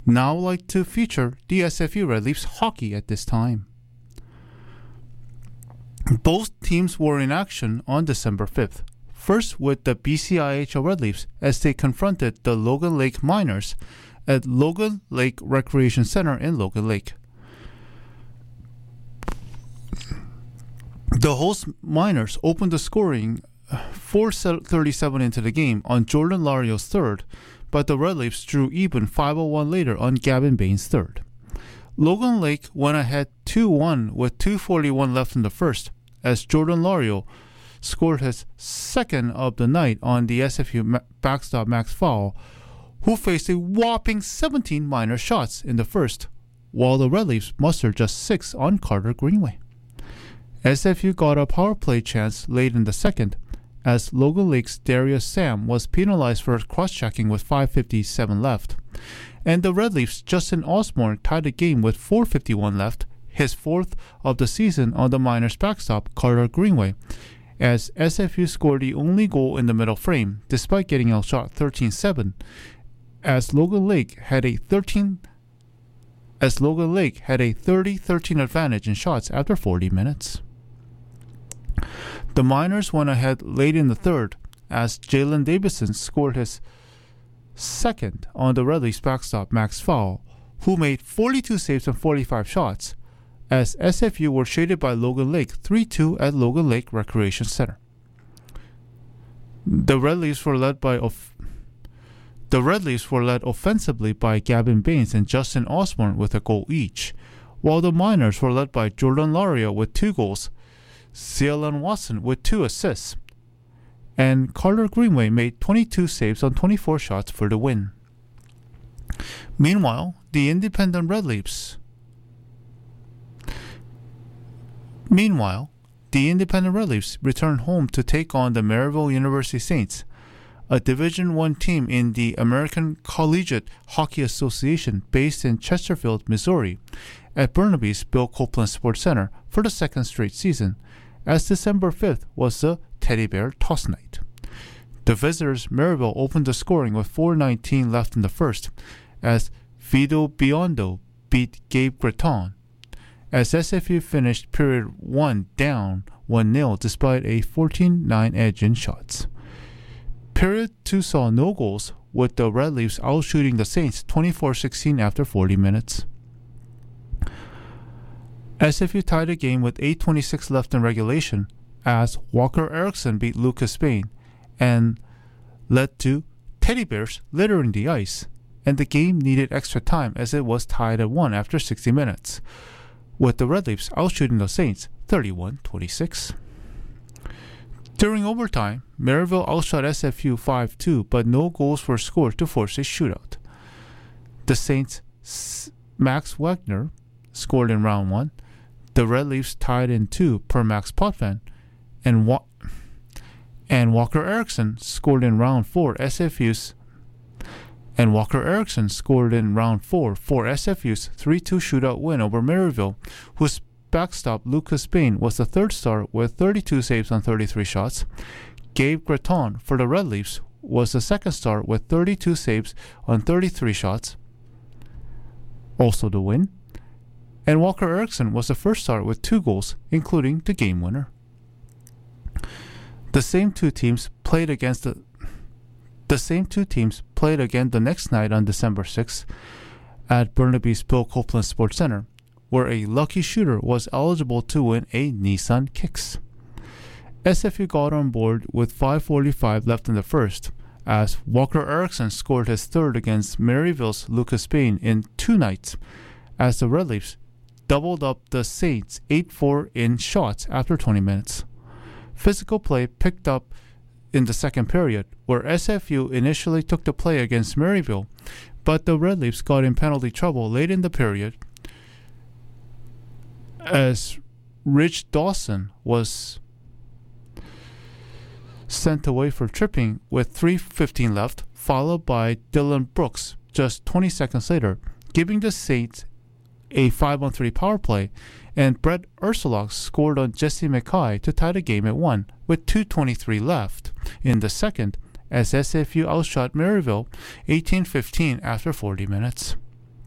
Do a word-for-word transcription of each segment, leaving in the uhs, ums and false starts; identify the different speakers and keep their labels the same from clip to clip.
Speaker 1: Now I'd like to feature the S F U Red Leafs hockey at this time. Both teams were in action on December fifth. First with the B C I H L Red Leafs as they confronted the Logan Lake Miners at Logan Lake Recreation Center in Logan Lake. The host Miners opened the scoring four thirty-seven into the game on Jordan Lario's third, but the Red Leafs drew even five oh one later on Gavin Bain's third. Logan Lake went ahead two one with two forty-one left in the first as Jordan Lario scored his second of the night on the S F U backstop Max Fowl, who faced a whopping seventeen minor shots in the first, while the Red Leafs mustered just six on Carter Greenway. S F U got a power play chance late in the second, as Logan Lake's Darius Sam was penalized for cross-checking with five fifty-seven left, and the Red Leafs' Justin Osborne tied the game with four fifty-one left, his fourth of the season on the Miners' backstop Carter Greenway, as S F U scored the only goal in the middle frame, despite getting outshot thirteen seven, as Logan Lake had a thirteen as Logan Lake had a thirty thirteen advantage in shots after forty minutes. The Miners went ahead late in the third as Jalen Davison scored his second on the Red Leafs backstop Max Fowl, who made forty-two saves and forty-five shots, as S F U were shaded by Logan Lake three two at Logan Lake Recreation Center. The Red Leafs were led by off- the Red Leafs were led offensively by Gavin Bains and Justin Osborne with a goal each, while the Miners were led by Jordan Lario with two goals, Zealand Watson with two assists, and Carter Greenway made twenty-two saves on twenty-four shots for the win. Meanwhile, the independent Red Leafs Meanwhile, the independent Red Leafs returned home to take on the Maryville University Saints, a Division One team in the American Collegiate Hockey Association based in Chesterfield, Missouri, at Burnaby's Bill Copeland Sports Center for the second straight season, as December fifth was the Teddy Bear Toss Night. The visitors Maryville opened the scoring with four nineteen left in the first, as Vito Biondo beat Gabe Breton, as S F U finished period one down one nil despite a fourteen nine edge in shots. Period two saw no goals, with the Red Leafs outshooting the Saints twenty-four sixteen after forty minutes. S F U tied the game with eight twenty-six left in regulation as Walker Erickson beat Lucas Spain and led to Teddy Bears littering the ice, and the game needed extra time as it was tied at one after sixty minutes, with the Red Leafs outshooting the Saints thirty-one twenty-six. During overtime, Maryville outshot S F U five two, but no goals were scored to force a shootout. The Saints' Max Wagner scored in round one. The Red Leafs tied in two per Max Potvin, and Wa- and Walker Erickson scored in round four. S F U's and Walker Erickson scored in round four for S F U's three two shootout win over Maryville, whose backstop Lucas Bain was the third star with thirty-two saves on thirty-three shots. Gabe Breton for the Red Leafs was the second star with thirty-two saves on thirty-three shots, also the win. And Walker Erickson was the first star with two goals, including the game winner. The same two teams played against the the same two teams played again the next night on December sixth at Burnaby's Bill Copeland Sports Center, where a lucky shooter was eligible to win a Nissan Kicks. S F U got on board with five forty-five left in the first, as Walker Erickson scored his third against Maryville's Lucas Bain in two nights, as the Red Leafs doubled up the Saints eight four in shots after twenty minutes. Physical play picked up in the second period, where S F U initially took the play against Maryville, but the Red Leafs got in penalty trouble late in the period, as Rich Dawson was sent away for tripping with three fifteen left, followed by Dylan Brooks just twenty seconds later, giving the Saints a five on three power play, and Brett Ursulak scored on Jesse McKay to tie the game at one with two twenty-three left in the second, as S F U outshot Maryville eighteen fifteen after forty minutes.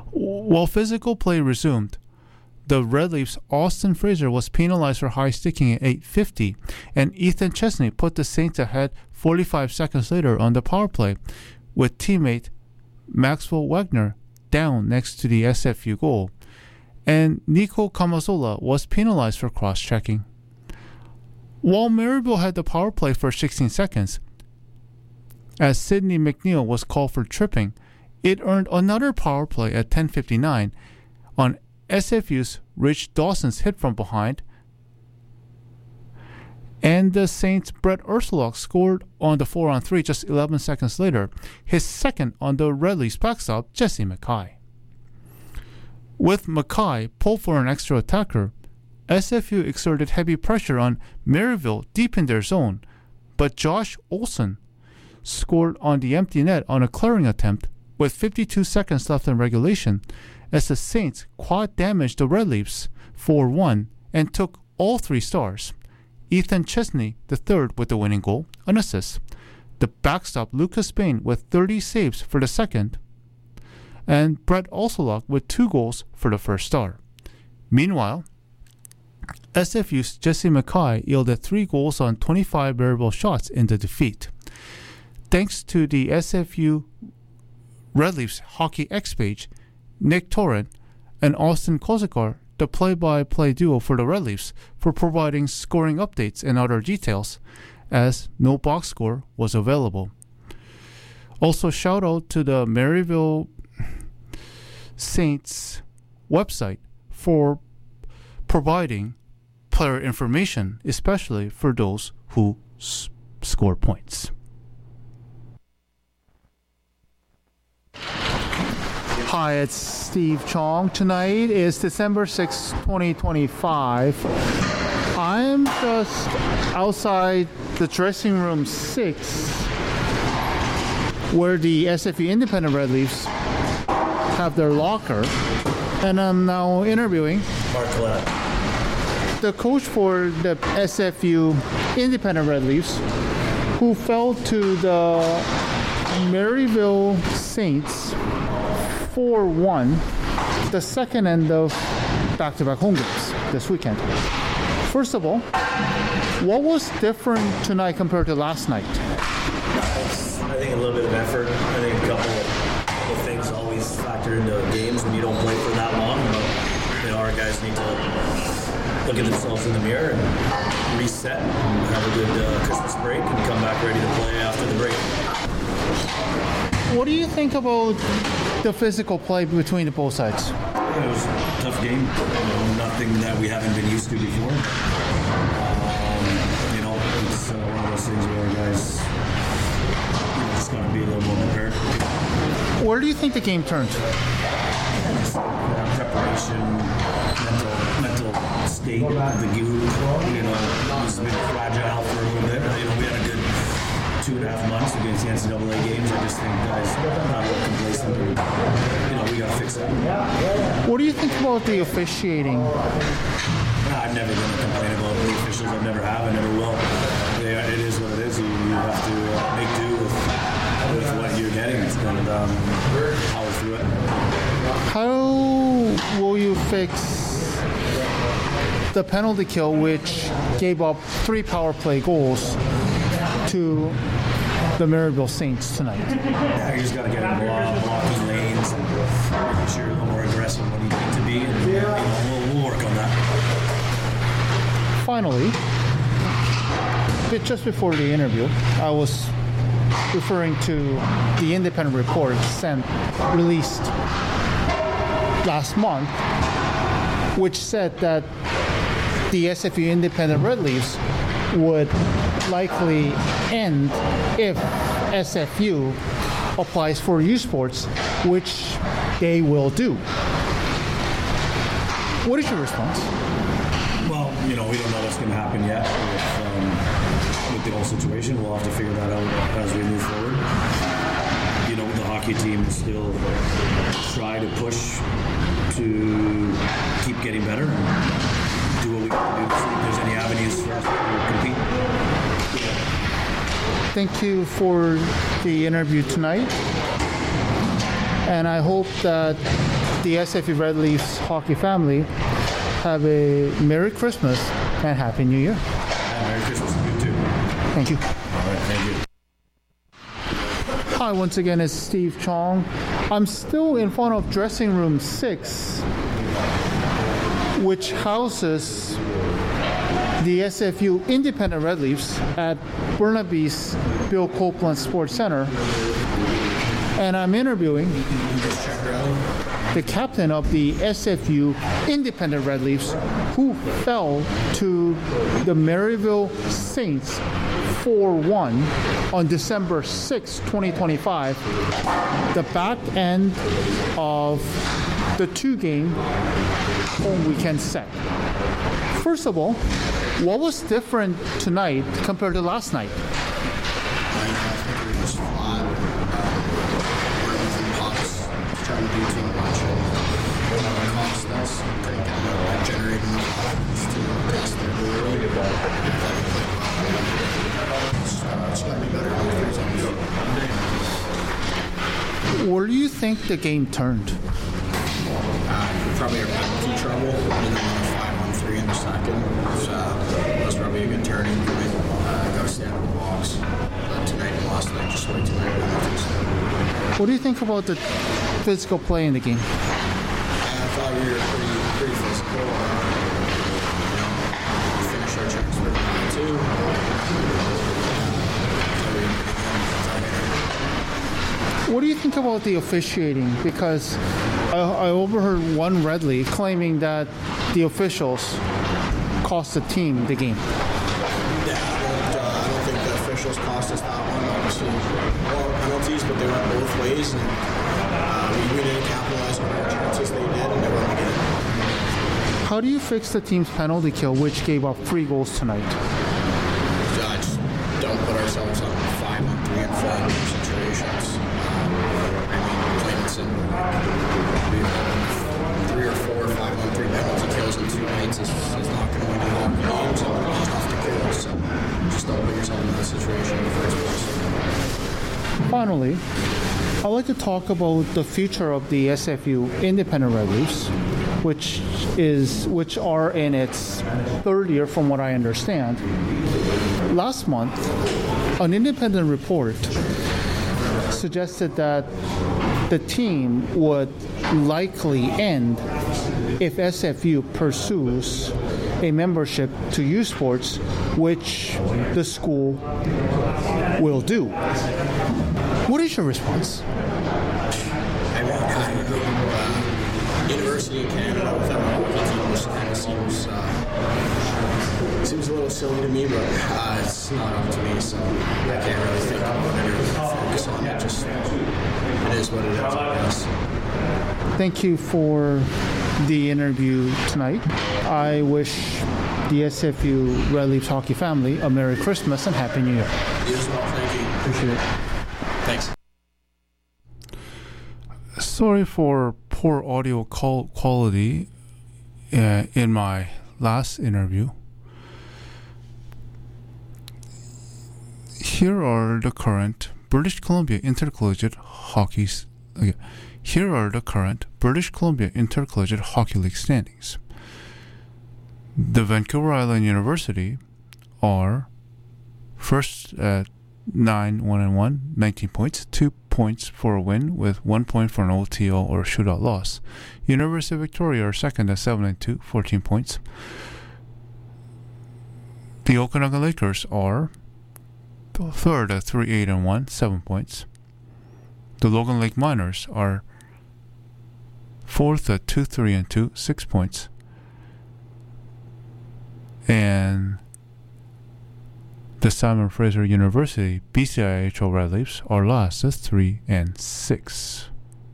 Speaker 1: While physical play resumed, the Red Leafs' Austin Fraser was penalized for high sticking at eight fifty, and Ethan Chesney put the Saints ahead forty-five seconds later on the power play, with teammate Maxwell Wagner down next to the S F U goal, and Nico Kamazola was penalized for cross-checking. While Maryville had the power play for sixteen seconds, as Sidney McNeil was called for tripping, it earned another power play at ten fifty-nine on S F U's Rich Dawson's hit from behind, and the Saints' Brett Ursulok scored on the four on three just eleven seconds later, his second on the Red Leafs backstop, Jesse McKay. With McKay pulled for an extra attacker, S F U exerted heavy pressure on Maryville deep in their zone, but Josh Olson scored on the empty net on a clearing attempt with fifty-two seconds left in regulation, as the Saints quad damaged the Red Leafs four one and took all three stars. Ethan Chesney, the third, with the winning goal, an assist. The backstop Lucas Spain with thirty saves for the second, and Brett Ursulok with two goals for the first star. Meanwhile, S F U's Jesse McKay yielded three goals on twenty-five variable shots in the defeat. Thanks to the S F U Red Leafs Hockey X page, Nick Torrent and Austin Kozakar, the play-by-play duo for the Red Leafs, for providing scoring updates and other details, as no box score was available. Also, shout out to the Maryville Saints website for providing player information, especially for those who s- score points. Hi, it's Steve Chong. Tonight is December sixth, twenty twenty-five. I'm just outside the dressing room six, where the S F U Independent Red Leafs have their locker, and I'm now interviewing
Speaker 2: Mark Collette,
Speaker 1: the coach for the S F U Independent Red Leafs, who fell to the Maryville Saints four one, the second end of back-to-back home games this weekend. First of all, what was different tonight compared to last night?
Speaker 2: I think a little bit of effort. I think a couple of things always factor into games when you don't play for that long. But, you know, our guys need to look at themselves in the mirror and reset and have a good uh, Christmas break and come back ready to play after the break.
Speaker 1: What do you think about the physical play between the both sides?
Speaker 2: It was a tough game. You know, nothing that we haven't been used to before. Um, you know, it's uh, one of those things where our guys you know, just got to be a little more prepared.
Speaker 1: Where do you think the game turned?
Speaker 2: Just, uh, preparation, mental, mental state of the group. You know, it was a bit fragile for a little bit. You know, we had a good two and a half months against the N C double A games. I just think guys not a little complacent. And, you know, we got to fix that.
Speaker 1: What do you think about the officiating?
Speaker 2: I'm never going to complain about the officials. I never have. I never will. They are, it is what it is. You, you have to uh, make do with, with what you're getting and um, power through it.
Speaker 1: How will you fix the penalty kill, which gave up three power play goals to the Maryville Saints tonight?
Speaker 2: Yeah, you just got to get in block, blocking lanes and making sure you're a little more aggressive when you need to be. And you know, we'll, we'll work on that.
Speaker 1: Finally, bit just before the interview, I was referring to the independent report sent released last month, which said that the S F U Independent Red Leafs would likely end if S F U applies for U Sports, which they will do. What is your response?
Speaker 2: Well, you know, we don't know what's going to happen yet with, um, with the whole situation. We'll have to figure that out as we move forward. You know, the hockey team will still try to push to keep getting better and do what we can do to see if there's any avenues for us to compete.
Speaker 1: Thank you for the interview tonight, and I hope that the S F U Red Leafs hockey family have a Merry Christmas and Happy New Year.
Speaker 2: Yeah, Merry Christmas to you too.
Speaker 1: Thank you.
Speaker 2: All right, thank you.
Speaker 1: Hi, once again, it's Steve Chong. I'm still in front of dressing room six, which houses the S F U Independent Red Leafs at Burnaby's Bill Copeland Sports Center. And I'm interviewing the captain of the S F U Independent Red Leafs, who fell to the Maryville Saints four one on December sixth, twenty twenty-five, the back end of the two-game home weekend set. First of all, what was different tonight compared to last night?
Speaker 3: I think we were just flat. We're using pucks, trying to do too much, and it cost us. Couldn't get enough, generate enough offense to test their ability. I thought we played well. It's uh, got to be better in the three zones.
Speaker 1: Where do you think the game turned?
Speaker 3: Uh, probably our penalty trouble, and then the five on three in the second. So, that was probably a good turning point. Uh, got to stay out of the box. But tonight and last night, just way too many penalties.
Speaker 1: What do you think about the physical play in the game?
Speaker 3: I thought we were pretty, pretty physical. Uh, you know, we finished our checks with nine two.
Speaker 1: What do you think about the officiating? Because I, I overheard one Red Leaf claiming that the officials cost the team the game.
Speaker 3: Yeah, I don't, uh, I don't think the officials cost us that one. Obviously, more penalties, but they went both ways. And uh, we, we didn't capitalize on our chances. They did, and they weren't again.
Speaker 1: How do you fix the team's penalty kill, which gave up three goals tonight?
Speaker 3: So I just don't put ourselves on five on three and four in situations. I mean, plain and simple. Like, we have three or four, five on three penalty kills in two nights is, is not going to win you long games, and it's tough to kill. So just don't put yourself in that situation in the first place.
Speaker 1: Finally, I'd like to talk about the future of the S F U Independent Red Leafs, which is which are in its third year, from what I understand. Last month, an independent report suggested that the team would likely end if S F U pursues a membership to U Sports, which the school will do. What is your response?
Speaker 3: I mean, I don't know. Uh, University in Canada without a hockey team just kind of seems uh, seems a little silly to me, but uh, it's not up to me, so I can't really think about it or focus on it. Just it is what it is, I guess.
Speaker 1: Thank you for the interview tonight. I wish the S F U Red Leafs hockey family a Merry Christmas and Happy New Year.
Speaker 3: You as well, thank you.
Speaker 1: Appreciate it.
Speaker 3: Thanks.
Speaker 1: Sorry for poor audio call quality uh, in my last interview. Here are the current British Columbia Intercollegiate Hockey. Okay. Here are the current British Columbia Intercollegiate Hockey League standings. The Vancouver Island University are first at nine one and one, nineteen points, two points for a win with one point for an O T O or shootout loss. University of Victoria are second at seven and two, fourteen points. The Okanagan Lakers are third at three eight and one, seven points. The Logan Lake Miners are fourth at two three and two, six points. And the Simon Fraser University B C I H L Red Leafs are last at three and six.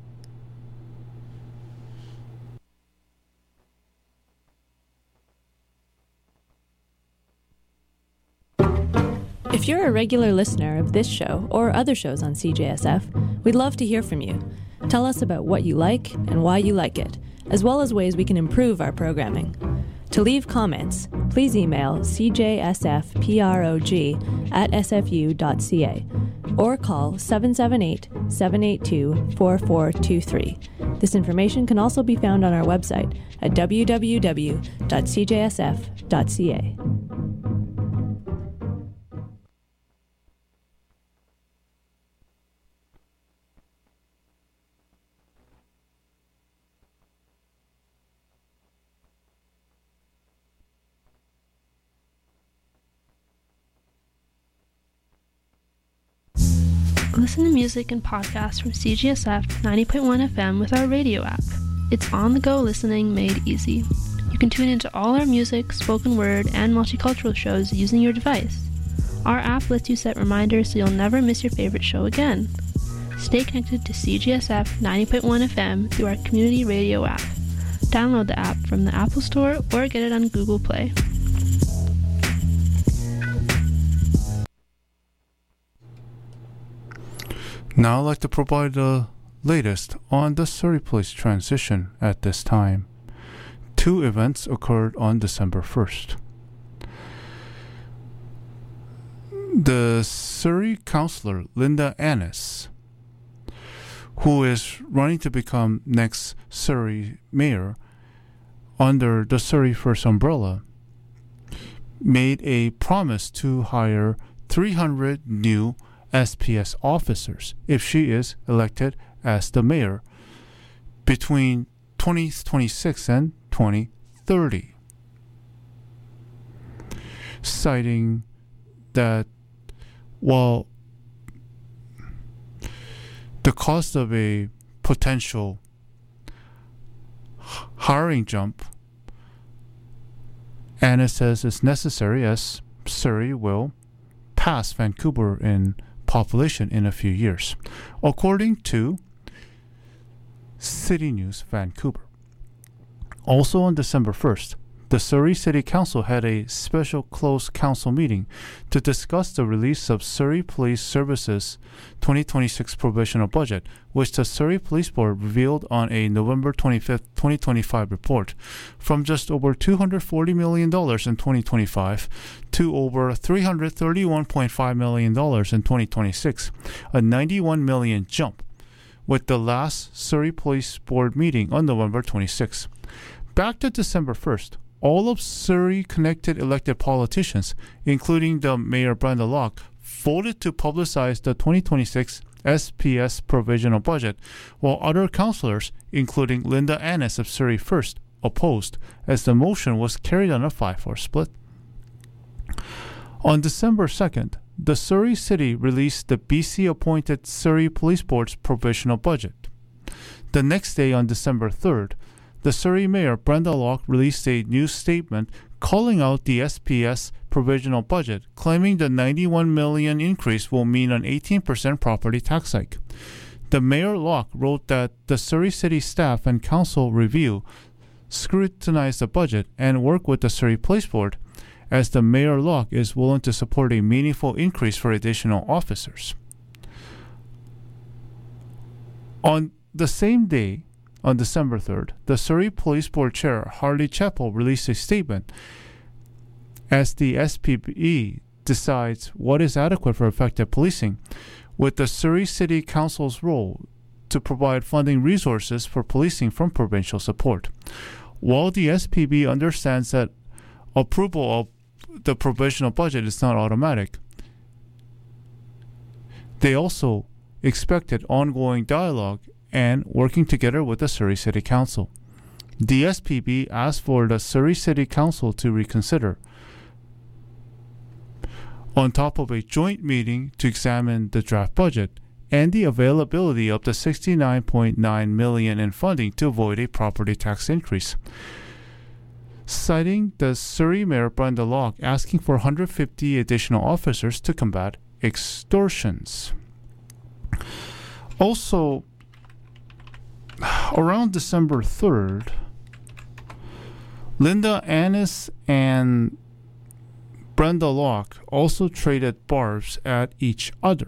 Speaker 4: If you're a regular listener of this show or other shows on C J S F, we'd love to hear from you. Tell us about what you like and why you like it, as well as ways we can improve our programming. To leave comments, please email c j s f prog at s f u dot c a or call seven seven eight, seven eight two, four four two three. This information can also be found on our website at w w w dot c j s f dot c a.
Speaker 5: Listen to music and podcasts from C G S F ninety point one F M with our radio app. It's on-the-go listening made easy. You can tune into all our music, spoken word, and multicultural shows using your device. Our app lets you set reminders so you'll never miss your favorite show again. Stay connected to C G S F ninety point one F M through our community radio app. Download the app from the Apple Store or get it on Google Play.
Speaker 1: Now I'd like to provide the latest on the Surrey Police transition at this time. Two events occurred on December first. The Surrey councillor Linda Annis, who is running to become next Surrey mayor under the Surrey First umbrella, made a promise to hire three hundred new S P S officers if she is elected as the mayor between twenty twenty-six and twenty thirty, citing that while the cost of a potential hiring jump, Anna says is necessary as Surrey will pass Vancouver in population in a few years, according to City News Vancouver. Also on December first, the Surrey City Council had a special closed council meeting to discuss the release of Surrey Police Services twenty twenty-six provisional budget, which the Surrey Police Board revealed on a November twenty-fifth, twenty twenty-five report. From just over two hundred forty million dollars in twenty twenty-five to over three hundred thirty-one point five million dollars in twenty twenty-six, a ninety-one million dollars jump, with the last Surrey Police Board meeting on November twenty-sixth. Back to December first, all of Surrey-connected elected politicians, including the Mayor Brenda Locke, voted to publicize the twenty twenty-six S P S provisional budget, while other councillors, including Linda Annis of Surrey First, opposed, as the motion was carried on a five four split. On December second, the Surrey City released the B C-appointed Surrey Police Board's provisional budget. The next day, on December third, the Surrey Mayor Brenda Locke released a news statement calling out the S P S provisional budget, claiming the ninety-one million dollars increase will mean an eighteen percent property tax hike. The Mayor Locke wrote that the Surrey City staff and council review, scrutinize the budget, and work with the Surrey Police Board, as the Mayor Locke is willing to support a meaningful increase for additional officers. On the same day, on December third, the Surrey Police Board Chair Harley Chappell released a statement as the S P B decides what is adequate for effective policing, with the Surrey City Council's role to provide funding resources for policing from provincial support. While the S P B understands that approval of the provisional budget is not automatic, they also expected ongoing dialogue and working together with the Surrey City Council. The S P B asked for the Surrey City Council to reconsider, on top of a joint meeting to examine the draft budget and the availability of the sixty-nine point nine million dollars in funding to avoid a property tax increase, citing the Surrey Mayor Brenda Locke asking for one hundred fifty additional officers to combat extortions. Also, around December third, Linda Annis and Brenda Locke also traded barbs at each other,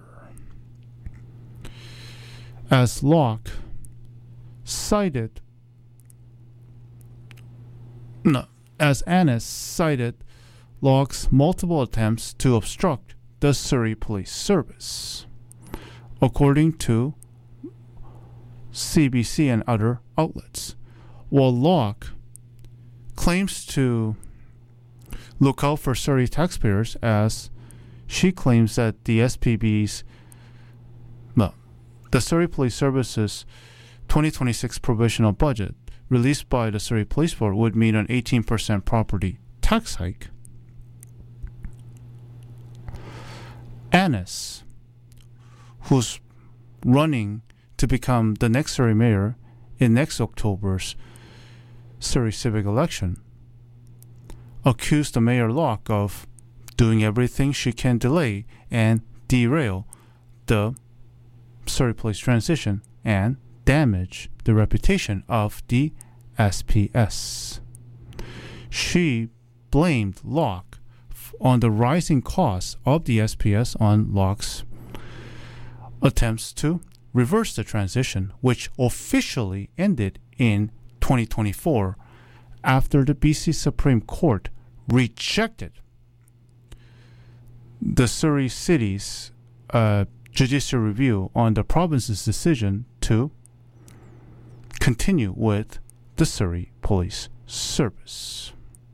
Speaker 1: as Locke cited no, as Annis cited Locke's multiple attempts to obstruct the Surrey Police Service, according to C B C, and other outlets. While Locke claims to look out for Surrey taxpayers, as she claims that the S P B's, well, the Surrey Police Service's twenty twenty-six provisional budget released by the Surrey Police Board would mean an eighteen percent property tax hike. Annis, who's running to become the next Surrey mayor in next October's Surrey civic election, accused the Mayor Locke of doing everything she can delay and derail the Surrey Police transition and damage the reputation of the S P S. She blamed Locke f- on the rising costs of the S P S on Locke's attempts to reverse the transition, which officially ended in twenty twenty-four after the B C Supreme Court rejected the Surrey City's uh, judicial review on the province's decision to continue with the Surrey Police Service.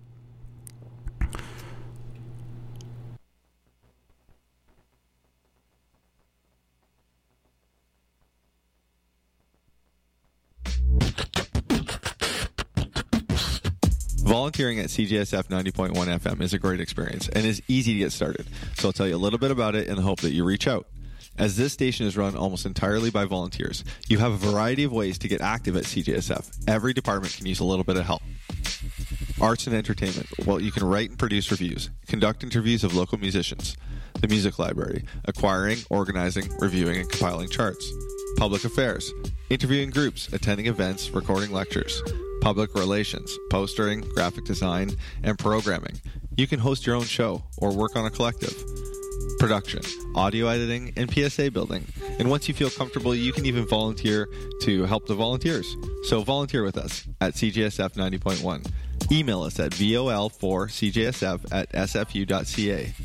Speaker 6: Volunteering at C J S F ninety point one F M is a great experience and is easy to get started, so I'll tell you a little bit about it in the hope that you reach out. As this station is run almost entirely by volunteers, you have a variety of ways to get active at C J S F. Every department can use a little bit of help. Arts and entertainment. Well, you can write and produce reviews, conduct interviews of local musicians, the music library, acquiring, organizing, reviewing, and compiling charts. Public affairs. Interviewing groups, attending events, recording lectures. Public relations, postering, graphic design, and programming. You can host your own show or work on a collective. Production, audio editing, and P S A building. And once you feel comfortable, you can even volunteer to help the volunteers. So volunteer with us at C J S F ninety point one. Email us at V O L four C J S F at S F U dot C A.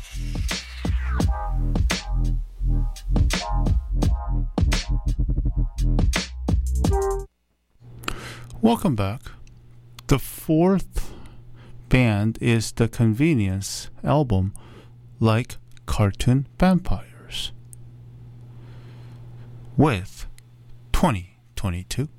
Speaker 1: Welcome back. The fourth band is the Convenience album, Like Cartoon Vampires, with twenty twenty-two.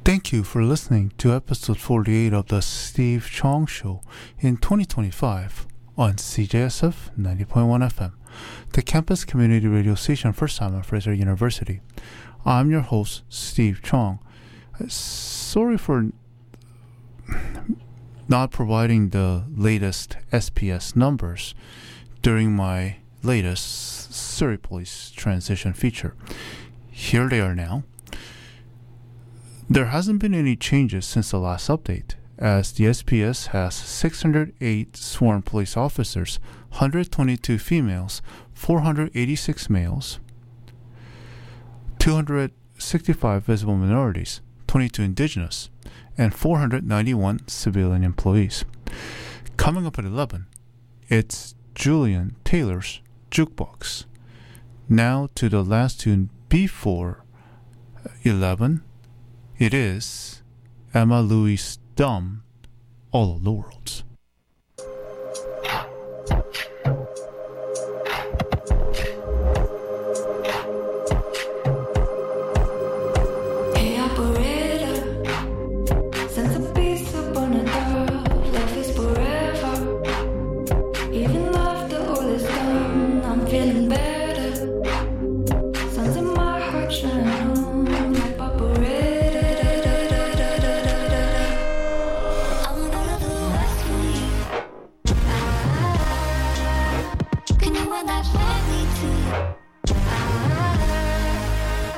Speaker 1: Thank you for listening to episode forty-eight of the Steve Chong Show in twenty twenty-five on C J S F ninety point one F M, the campus community radio station for Simon Fraser University. I'm your host, Steve Chong. Sorry for not providing the latest S P S numbers during my latest Surrey Police transition feature. Here they are now. There hasn't been any changes since the last update, as the S P S has six hundred eight sworn police officers, one hundred twenty-two females, four hundred eighty-six males, two hundred sixty-five visible minorities, twenty-two indigenous, and four hundred ninety-one civilian employees. Coming up at eleven, it's Julian Taylor's Jukebox. Now to the last tune before eleven. It is Emma Louise Dumb, All of the Worlds.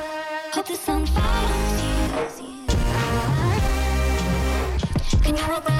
Speaker 7: Can you